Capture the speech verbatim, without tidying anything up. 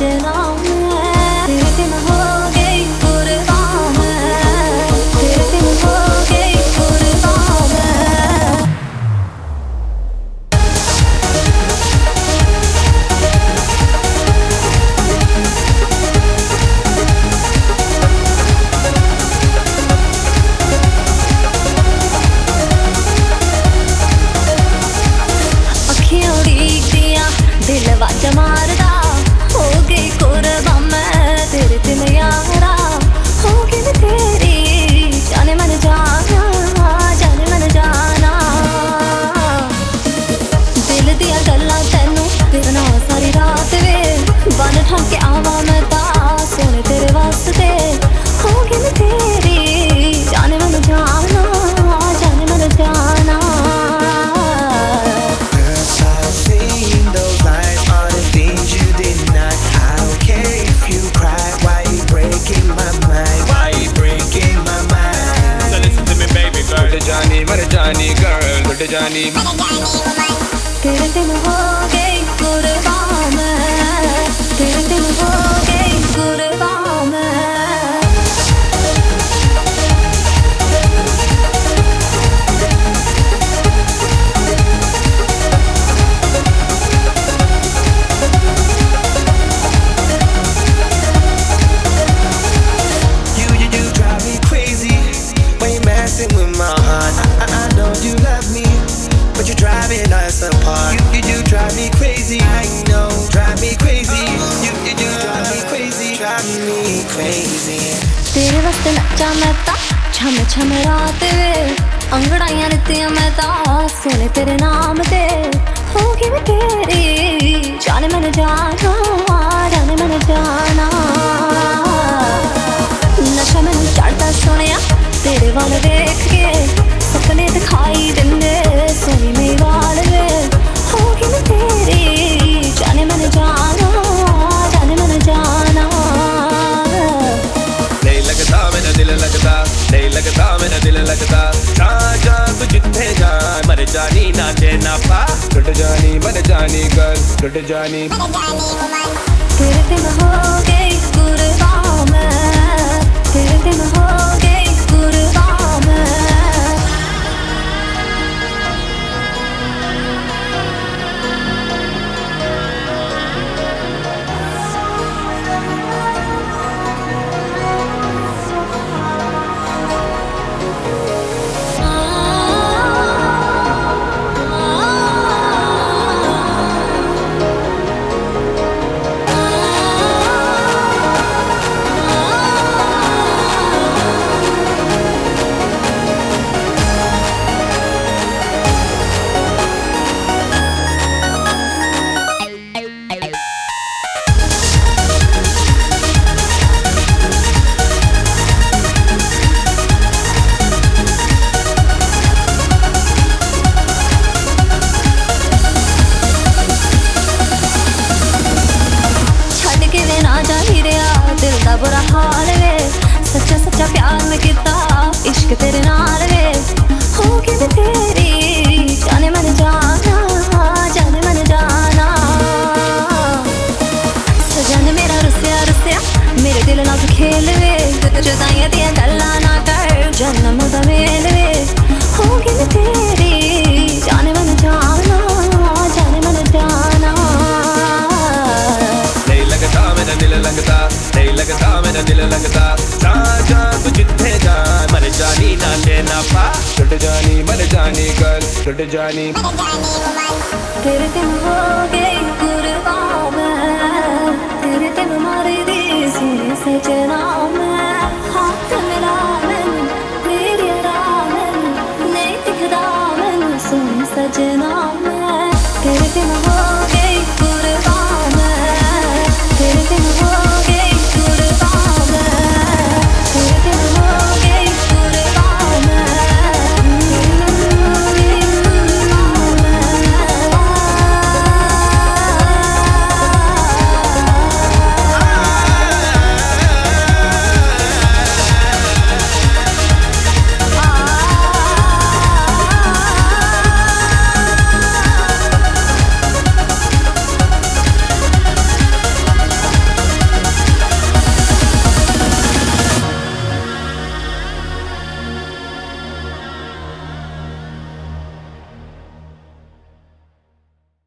सजना मैं तेरे बिन हो गई कुर्बान मैं तेरे बिन हो गई कुर्बान मैं अखियां उड़ीक दिया दिल वाज मारदा हो गई कुर्बान मैं तेरे बिन यारा हो गई मैं तेरी जाने मन जाना जाने मन जाना दिल दिया गल्लां तैनू तेरे नाल सारी रात वे बन ठन के आवा मैं ता सोने तेरे वास्ते हो गई मैं तेरी जाने मन जाना जाने मन जाना जानी मर जानी गर्ल टूट जानी तेरे बिन हो गई कुर्बान मैं तेरे बिन हो गई कुर्बान मैं You, you, you drive me crazy when you're messing with my heart. I, I, I know you love me, but you're driving us apart. You, you, you drive me crazy. I know, drive me crazy. You, you, you drive me crazy, drive me crazy. तेरे वास्ते नच्चा मैं ता छम छम रात वे अंगड़ाइयां दित्तियां मैं ता सोने तेरे नाम ते हो गई मैं तेरी जाने मन जाना जाने मन जाना नशा मैनू चढ़दा सोनिया तेरे वाल देख के सपने दिखाई दिंदे सोनी मेरी वाल वे हो गई मैं तेरी जाने मन जाना जाने मन जाना नहीं लगता मेरा दिल लगता नहीं लगता मेरा दिल लगता जा जा तू जिथे जा मर जानी ना देना पा टूट जानी मर जानी गर्ल टूट जानी तेरे बिन हो गई कुर्बान मैं तेरे बिन हो गई कुर्बान मैं बुरा हाल वे सच्चा सच्चा प्यार में किता इश्क तेरे नाल वे हो गई मैं तेरी जाने मन जाना जाने मन जाना सजन मेरा रुसिया रुसिया मेरे दिल नाल खेल वे जुदाइयां दियां गल्लां ना कर जन्म दा मेल वे हो गई मैं तेरी जाने मन जाना जाने मन जाना नहीं लगता मेरा दिल लगता नहीं लगता मेरा दिल लगता जा जा तू जिथे जा मर जानी ना देना पा टूट जानी मर जानी गर्ल टूट जानी तेरे बिन हो गई कुर्बान मैं तेरे बिन मर दी सोने सजना मैं हाथ मिला मैनू तेरी आराम नहीं दिखदा मैनू सोने सजना मैं तेरे बिन हो